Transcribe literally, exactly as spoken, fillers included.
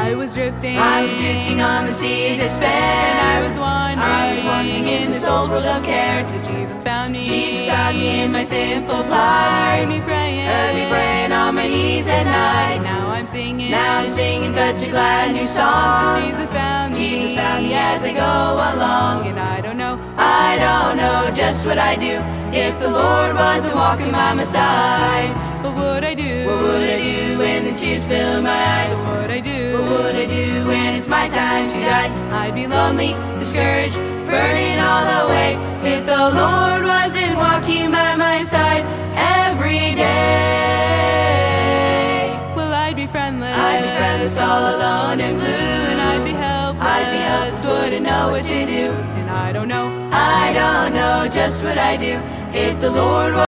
I was drifting, I was drifting on the sea of despair, and I was wandering, I was wandering in this old world of care, till Jesus found me. Jesus found me in my sinful plight, Heard me praying, heard me praying on my knees at night. Now I'm singing, now I'm singing such a glad new song. since Jesus found me, Jesus found me as I go along. and I don't know, I don't know just what I'd do if the Lord wasn't walking by my side. what would I do? What would I do when the tears fill my eyes? What would I do? What would I do when it's my time to die? I'd be Lonely, discouraged, burning all the way, if the Lord wasn't walking by my side every day. Well, I'd be friendless, I'd be friendless, all alone and blue, and I'd be helpless, I'd be helpless, wouldn't know what to do, and I don't know, I don't know just what I'd do if the Lord